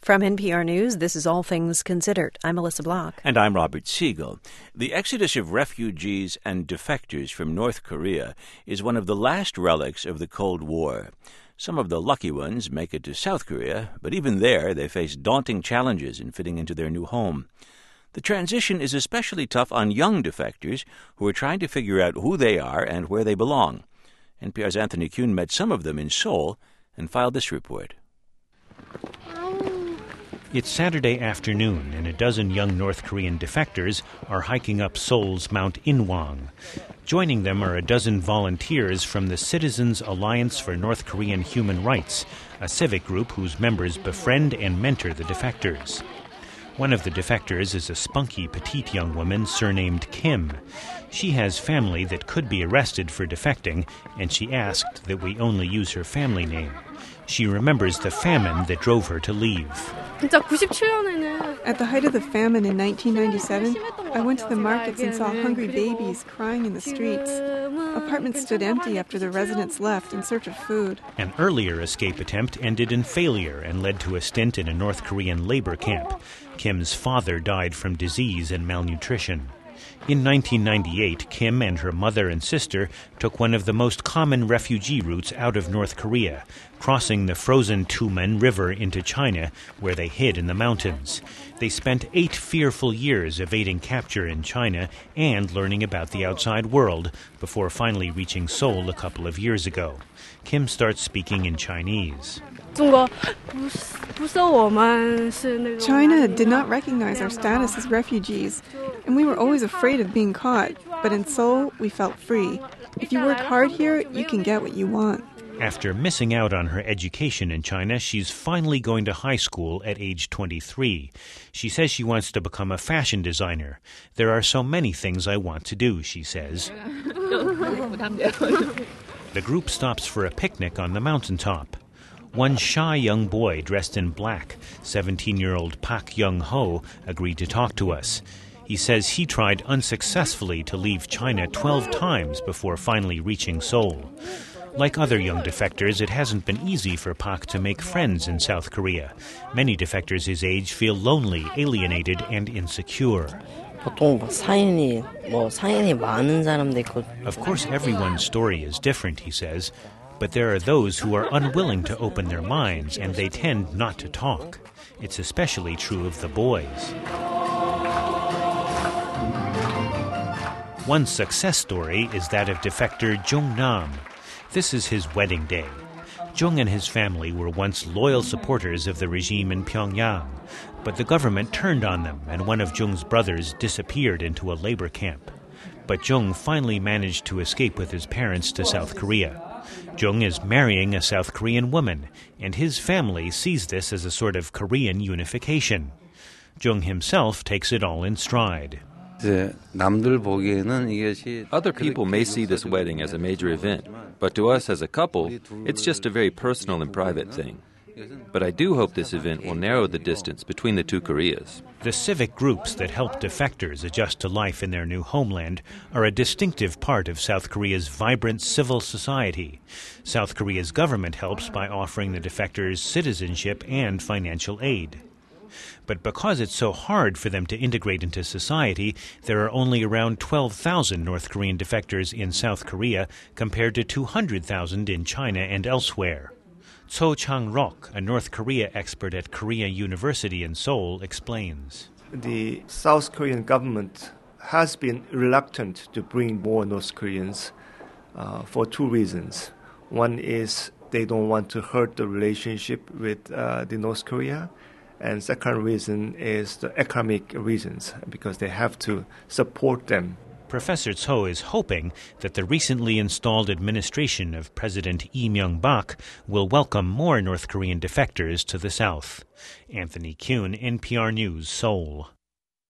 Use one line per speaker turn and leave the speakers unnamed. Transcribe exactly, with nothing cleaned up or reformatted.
From N P R News, this is All Things Considered. I'm Melissa Block.
And I'm Robert Siegel. The exodus of refugees and defectors from North Korea is one of the last relics of the Cold War. Some of the lucky ones make it to South Korea, but even there they face daunting challenges in fitting into their new home. The transition is especially tough on young defectors who are trying to figure out who they are and where they belong. N P R's Anthony Kuhn met some of them in Seoul and filed this report.
It's Saturday afternoon, and a dozen young North Korean defectors are hiking up Seoul's Mount Inwang. Joining them are a dozen volunteers from the Citizens Alliance for North Korean Human Rights, a civic group whose members befriend and mentor the defectors. One of the defectors is a spunky, petite young woman surnamed Kim. She has family that could be arrested for defecting, and she asked that we only use her family name. She remembers the famine that drove her to leave.
At the height of the famine in nineteen ninety-seven, I went to the markets and saw hungry babies crying in the streets. Apartments stood empty after the residents left in search of food.
An earlier escape attempt ended in failure and led to a stint in a North Korean labor camp. Kim's father died from disease and malnutrition. In nineteen ninety-eight, Kim and her mother and sister took one of the most common refugee routes out of North Korea, crossing the frozen Tumen River into China, where they hid in the mountains. They spent eight fearful years evading capture in China and learning about the outside world before finally reaching Seoul a couple of years ago. Kim starts speaking in Chinese.
China did not recognize our status as refugees, and we were always afraid of being caught. But in Seoul, we felt free. If you work hard here, you can get what you want.
After missing out on her education in China, she's finally going to high school at age twenty-three. She says she wants to become a fashion designer. There are so many things I want to do, she says. The group stops for a picnic on the mountaintop. One shy young boy dressed in black, seventeen-year-old Park Young-ho, agreed to talk to us. He says he tried unsuccessfully to leave China twelve times before finally reaching Seoul. Like other young defectors, it hasn't been easy for Park to make friends in South Korea. Many defectors his age feel lonely, alienated, and insecure. Of course, everyone's story is different, he says, but there are those who are unwilling to open their minds, and they tend not to talk. It's especially true of the boys. One success story is that of defector Jung Nam. This is his wedding day. Jung and his family were once loyal supporters of the regime in Pyongyang, but the government turned on them, and one of Jung's brothers disappeared into a labor camp. But Jung finally managed to escape with his parents to South Korea. Jung is marrying a South Korean woman, and his family sees this as a sort of Korean unification. Jung himself takes it all in stride.
Other people may see this wedding as a major event, but to us as a couple, it's just a very personal and private thing. But I do hope this event will narrow the distance between the two Koreas.
The civic groups that help defectors adjust to life in their new homeland are a distinctive part of South Korea's vibrant civil society. South Korea's government helps by offering the defectors citizenship and financial aid. But because it's so hard for them to integrate into society, there are only around twelve thousand North Korean defectors in South Korea compared to two hundred thousand in China and elsewhere. Cho Chang-rok, a North Korea expert at Korea University in Seoul, explains.
The South Korean government has been reluctant to bring more North Koreans uh, for two reasons. One is they don't want to hurt the relationship with uh, the North Korea. And second reason is the economic reasons, because they have to support them.
Professor Cho is hoping that the recently installed administration of President Lee Myung-bak will welcome more North Korean defectors to the South. Anthony Kuhn, N P R News, Seoul.